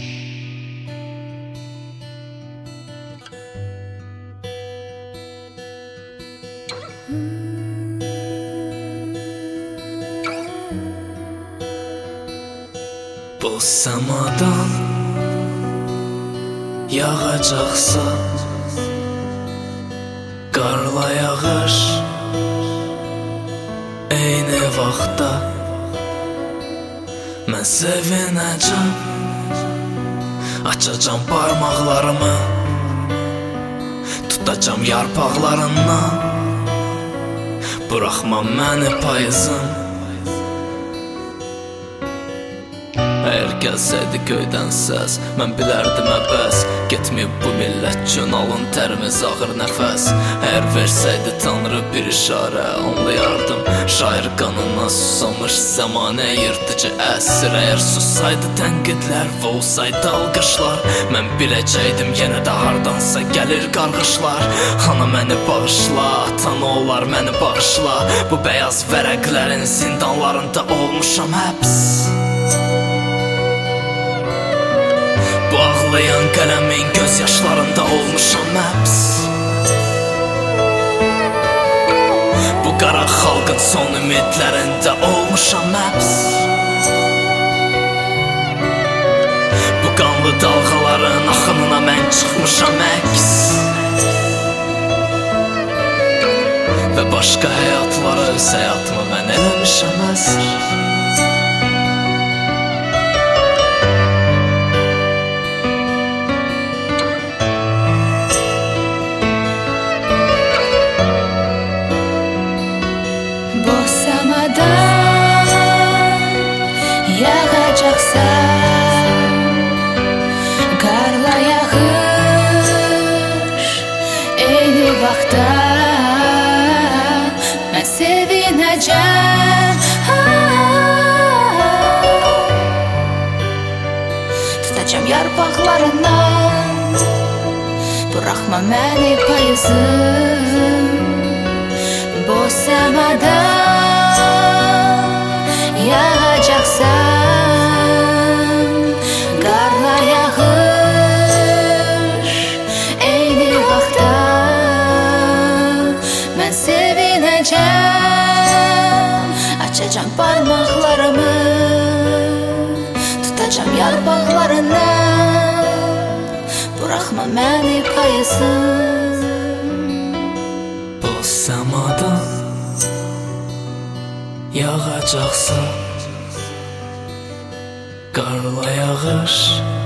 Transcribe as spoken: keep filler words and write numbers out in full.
Bu səmadan yağacaqsa qarla yağış eyni vaxtda mən sevinəcəm, açacam barmaqlarımı, tutacam yarpaqlarından, buraxma məni payızım. Əgər gəlsəydi göydən səs, mən bilərdim əbəs, getməyib bu millət üçün alın tərimiz ağır nəfəs. Əgər versəydi Tanrı bir işarə, anlayardım şair qanına susamış zəmanə yırtıcı əsr. Əgər sussaydı tənqidlər və olsaydı alqışlar, mən biləcəkdim yenə də hardansa gəlir qarğışlar. Ana məni bağışla, atana olar məni bağışla, bu bəyaz vərəqlərin zindanlarında olmuşam həbs. Bu ağlayan qələmin göz yaşlarında olmuşam həbs. Bu qara xalqın son ümidlərində olmuşam həbs. Bu qanlı dalğaların axınına mən çıxmışam əks. Və başqa həyatlara öz həyatımı mən eləmişəm əsr. Yağacaqsa qarla yağış eyni vaxtda mən sevinəcəm, tutacam yarpaqlarından, buraxma məni payızım. Bu səmadan yağacaqsan qarla yağış eyni vaxtda mən sevinəcəm, açacam barmaqlarımı, tutacam yarpaqlarından, buraxma məni payızım. Bu səmadan yağacaqsa qarla yağış